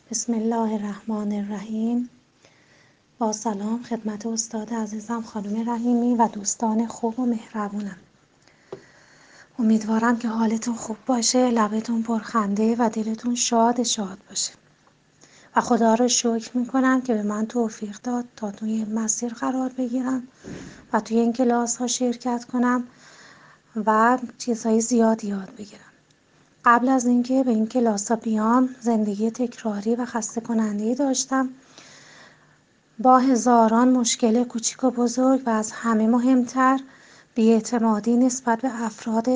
بسم الله الرحمن الرحیم. با سلام خدمت استاد عزیزم خانم رحیمی و دوستان خوب و مهربونم. امیدوارم که حالتون خوب باشه، لبتون پرخنده و دلتون شاد باشه. و خدا رو شکر میکنم که به من توفیق داد تا توی این مسیر قرار بگیرم و توی این کلاس ها شرکت کنم و چیزهای زیاد یاد بگیرم. قبل از اینکه به این کلاس ها بیام زندگی تکراری و خسته کننده داشتم با هزاران مشکل کوچیک و بزرگ و از همه مهمتر بی‌اعتمادی نسبت به افراد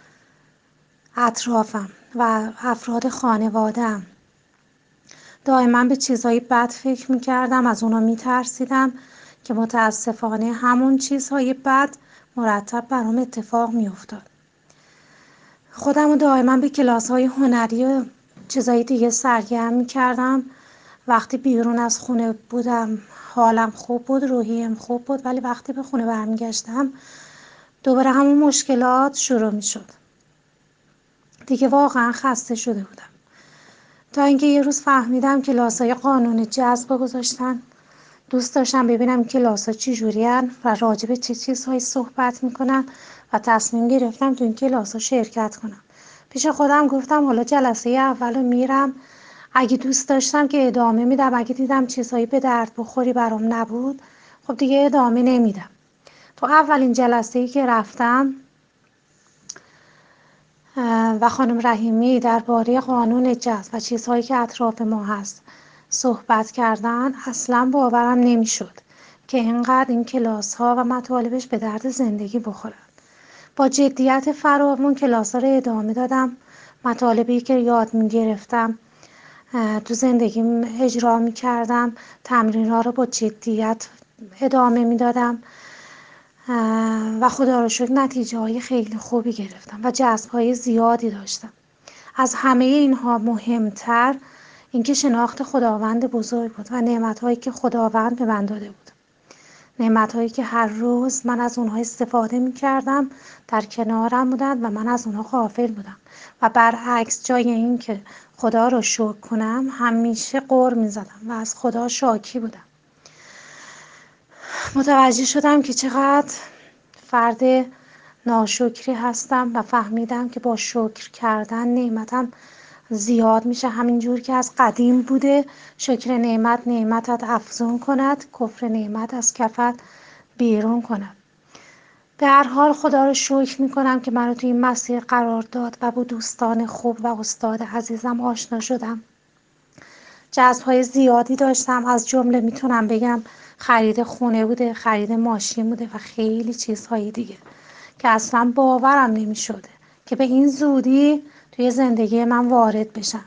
اطرافم و افراد خانواده‌ام. دائما به چیزهای بد فکر می‌کردم، از اونا می‌ترسیدم که متاسفانه همون چیزهای بد مرتب برام اتفاق می‌افتاد. خودم رو دائما به کلاس‌های هنری و چیزهای دیگه سرگرم می‌کردم. وقتی بیرون از خونه بودم حالم خوب بود، روحیم خوب بود، ولی وقتی به خونه برمیگشتم دوباره همون مشکلات شروع می شد. دیگه واقعا خسته شده بودم تا اینکه یه روز فهمیدم کلاسای قانون جذب گذاشتن. دوست داشتم ببینم کلاسا چی جورین و راجع به چه چیزهایی صحبت میکنن و تصمیم گرفتم تو این کلاسا شرکت کنم. پیش خودم گفتم حالا جلسه اول میرم، اگه دوست داشتم که ادامه میدم، اگه دیدم چیزهایی به درد بخوری برام نبود خب دیگه ادامه نمیدم. تو اولین جلسه‌ای که رفتم و خانم رحیمی درباره قانون جذب و چیزهایی که اطراف ما هست صحبت کردن، اصلا باورم نمیشد که اینقدر این کلاس ها و مطالبش به درد زندگی بخورن. با جدیت فراوان کلاس ها رو ادامه دادم. مطالبی که یاد میگرفتم تو زندگیم اجرا میکردم، تمرین ها رو با جدیت ادامه میدادم و خدا رو شکر نتیجه های خیلی خوبی گرفتم و جذب های زیادی داشتم. از همه اینها مهمتر اینکه شناخت خداوند بزرگ بود و نعمت هایی که خداوند به من داده بود، نعمت هایی که هر روز من از اونها استفاده می کردم، در کنارم بودند و من از اونها غافل بودم و برعکس جای این که خدا رو شکر کنم همیشه غر می زدم و از خدا شاکی بودم. متوجه شدم که چقدر فرد ناشکری هستم و فهمیدم که با شکر کردن نعمتم زیاد میشه. همینجور که از قدیم بوده شکر نعمت نعمتت افزون کند، کفر نعمت از کفت بیرون کند. به هر حال خدا رو شکر میکنم که منو توی این مسیر قرار داد و با دوستان خوب و استاد عزیزم آشنا شدم. جذب‌های زیادی داشتم، از جمله میتونم بگم خرید خونه بوده، خرید ماشین بوده و خیلی چیزهای دیگه که اصلا باورم نمیشده که به این زودی توی زندگی من وارد بشن.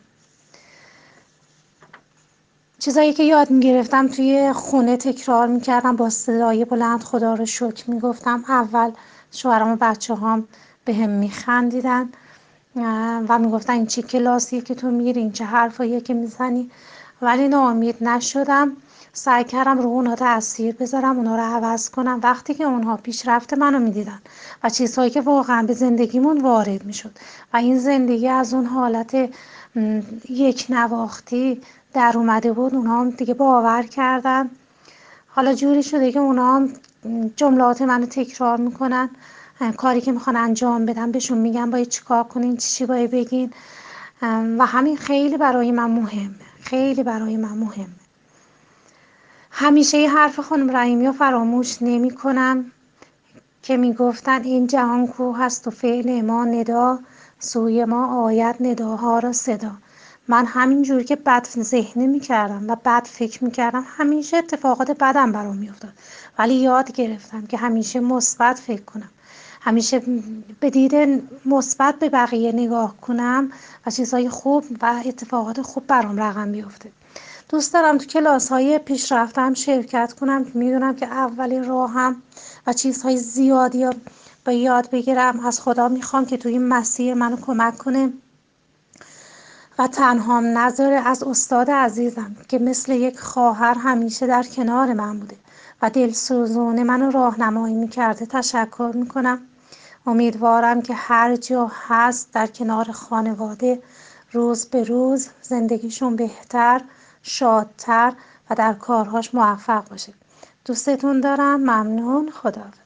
چیزایی که یاد میگرفتم توی خونه تکرار میکردم با صدای بلند خدا رو شکر میگفتم. اول شوهرم و بچه هام به هم میخندیدن و میگفتن این چی کلاسیه که تو میری، این چه حرفاییه که میزنی، ولی ناامید نشدم. سعی کردم رو اونها تأثیر بذارم، اونها رو عوض کنم. وقتی که اونها پیشرفت منو میدیدن و چیزهایی که واقعا به زندگیمون وارد میشد و این زندگی از اون حالت یک نواختی در اومده بود، اونها هم دیگه باور کردن. حالا جوری شده که اونها هم جملات منو تکرار میکنن، کاری که میخوان انجام بدن بهشون میگم باید چیکار کنین، چی باید بگین و همین خیلی برای من مهمه، خیلی برای من مهمه. همیشه یه حرف خانم رحیمی رو فراموش نمی کنم که میگفتن این جهان کوه هست و فعل ما ندا، سوی ما آید نداها را صدا. من همینجور که بد ذهنی میکردم و بد فکر میکردم همیشه اتفاقات بدم برام میافتاد، ولی یاد گرفتم که همیشه مثبت فکر کنم، همیشه به دید مثبت به بقیه نگاه کنم و چیزهای خوب و اتفاقات خوب برام رقم بیفته. دوست دارم تو کلاس‌های پیشرفتم شرکت کنم. میدونم که اولین راهم و چیزهای زیادی با یاد بگیرم. از خدا میخوام که توی این مسیر منو کمک کنه و تنهام نذاره. از استاد عزیزم که مثل یک خواهر همیشه در کنار من بوده و دلسوزانه منو راهنمایی میکرده تشکر میکنم. امیدوارم که هر جا هست در کنار خانواده روز به روز زندگیشون بهتر، شادتر و در کارهاش موفق باشه. دوستتون دارم. ممنون. خدا